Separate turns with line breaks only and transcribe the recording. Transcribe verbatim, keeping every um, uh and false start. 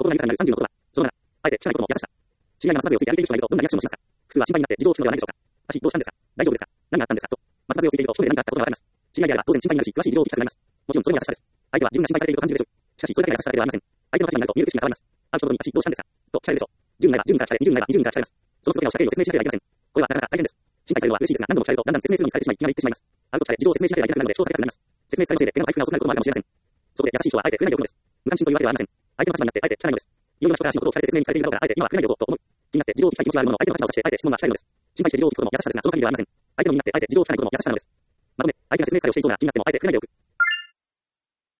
の何かになるさんじゅうのことは、そのなな、あえて聞かないことの優しさ。知り合いが松葉杖をついて歩いている人がいると、どんなリアクションをしますか。普通は心配になって自動を聞くのではないでしょうか。私、どうしたんですか。大丈夫ですか。何があったんですか。と、松葉杖をついていると、一人で何があったことがわかります。知り合いであれば当然心配になるし、詳しい事情を聞きたくなります。もちろんそれも優しさです。相手は自分が心配されていると感じるでしょう。しかし、それだけが優しさだけではありません。相手の立場になると見える景色が変わります。会う人ごとに、私、どうしたんですか。と、聞かれるでしょう。じゅうになればじゅうにから聞かれ、にじゅうになればにじゅうにから聞かれます。その都度をした経緯を説明しなければいけません。これはなかなか大変です。心配されるのは嬉しいですが、何度も聞かれると、だんだん説明するのに疲れてしまい、気がめいってしまいます。あると聞かれ、事情を説明しなければいけなくなるので、調査がなくなります。説明されたせいで、手の回復が遅くなることもあるかもしれません。そこで優しい人はあえて触れないでおくのです。無関心というわけではありません。相手の立場になってあえて聞かないのです。いろいろな人から私のことを聞かれて説明に疲れているだろうから、あえて今は触れないでおこうと思う。気になって事情を聞きたい気持ちがあるものの、相手の立場を指してあえて質問がしたいのです。心配して事情を聞くことも優しさですが、その限りではありません。相手の身になってあえて事情を聞かないことも優しさなのです。まとめ、相手が説明疲れをしていそうなら気になってもあえて触れないでおく。